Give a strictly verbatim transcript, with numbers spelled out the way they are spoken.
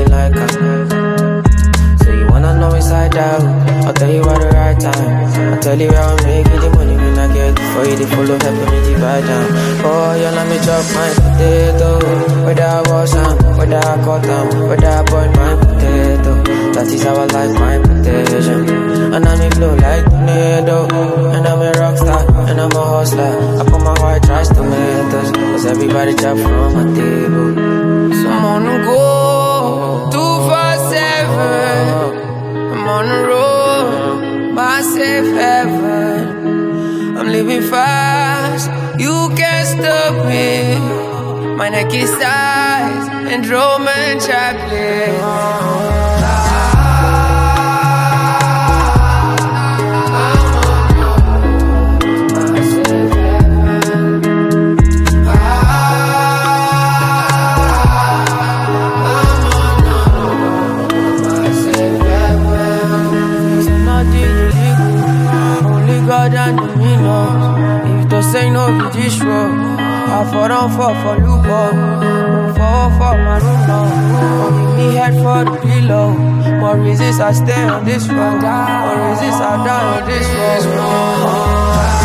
feeling like I'm. So you wanna know inside out, I'll tell you at the right time. I'll tell you how I'm making the money when I get it. For you to follow, helping me divide down. Oh, you let me chop my potato. Whether I was am, whether I cut them, whether I boil my potato. That is how I like my potato. And I'm in flow like tornado. And I'm a rock star, and I'm a hustler. I put my white rice tomatoes, cause everybody chop from my table. So I'm on the go, two four seven. I'm on the road, my safe heaven. I'm living fast, you can't stop me. My neck is size and Roman Chaplin. God and me knows. If to say no be this road, I for don't fall for loophole. Fall for my room now. Give me head for the pillow. More reasons I stay on this road. More reasons I die on this road.